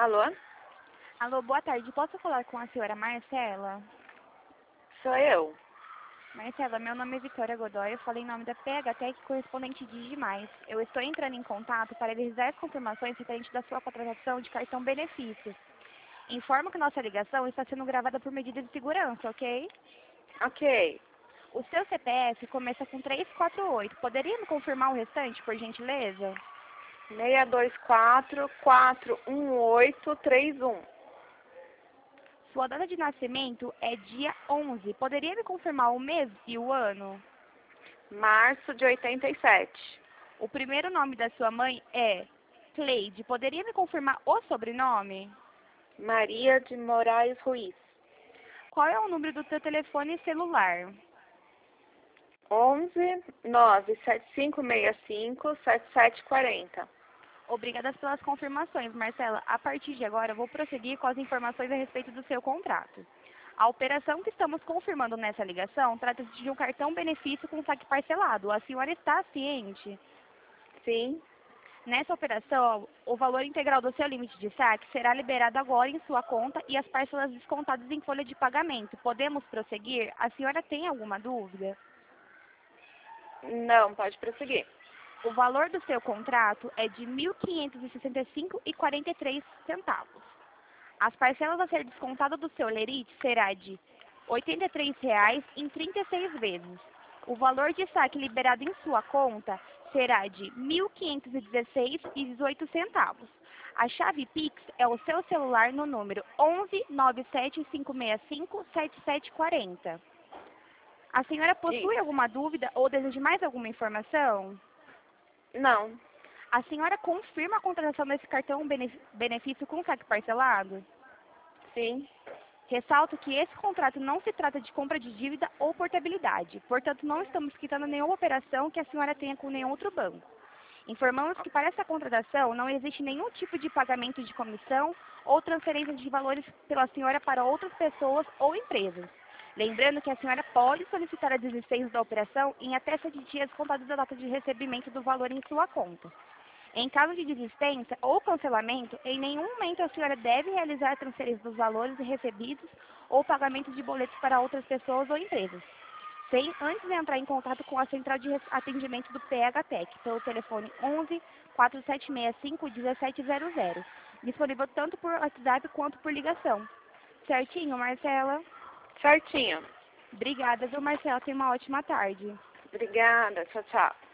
Alô? Alô, boa tarde. Posso falar com a senhora Marcela? Sou eu. Marcela, meu nome é Vitória Godoy. Eu falei em nome da PHTEC, correspondente Digimais. Eu estou entrando em contato para realizar as confirmações referentes da sua contratação de cartão benefícios. Informo que nossa ligação está sendo gravada por medidas de segurança, ok? Ok. O seu CPF começa com 348. Poderia me confirmar o restante, por gentileza? 624-418-31. Sua data de nascimento é dia 11. Poderia me confirmar o mês e o ano? Março de 87. O primeiro nome da sua mãe é Cleide. Poderia me confirmar o sobrenome? Maria de Moraes Ruiz. Qual é o número do seu telefone celular? 11-97565-7740. Obrigada pelas confirmações, Marcela. A partir de agora, eu vou prosseguir com as informações a respeito do seu contrato. A operação que estamos confirmando nessa ligação trata-se de um cartão benefício com saque parcelado. A senhora está ciente? Sim. Nessa operação, o valor integral do seu limite de saque será liberado agora em sua conta e as parcelas descontadas em folha de pagamento. Podemos prosseguir? A senhora tem alguma dúvida? Não, pode prosseguir. O valor do seu contrato é de R$ 1.565,43. As parcelas a ser descontada do seu lerite será de R$ 83,00 em 36 vezes. O valor de saque liberado em sua conta será de R$ 1.516,18. A chave Pix é o seu celular no número 11-97565-7740. A senhora possui alguma dúvida ou deseja mais alguma informação? Não. A senhora confirma a contratação desse cartão benefício com saque parcelado? Sim. Ressalto que esse contrato não se trata de compra de dívida ou portabilidade. Portanto, não estamos quitando nenhuma operação que a senhora tenha com nenhum outro banco. Informamos que para essa contratação não existe nenhum tipo de pagamento de comissão ou transferência de valores pela senhora para outras pessoas ou empresas. Lembrando que a senhora pode solicitar a desistência da operação em até 7 dias contados da data de recebimento do valor em sua conta. Em caso de desistência ou cancelamento, em nenhum momento a senhora deve realizar a transferência dos valores recebidos ou pagamento de boletos para outras pessoas ou empresas, sem antes entrar em contato com a central de atendimento do PHTEC, pelo telefone 11-4765-1700, disponível tanto por WhatsApp quanto por ligação. Certinho, Marcela? Certinho. Obrigada, viu, Marcela? Tenha uma ótima tarde. Obrigada. Tchau, tchau.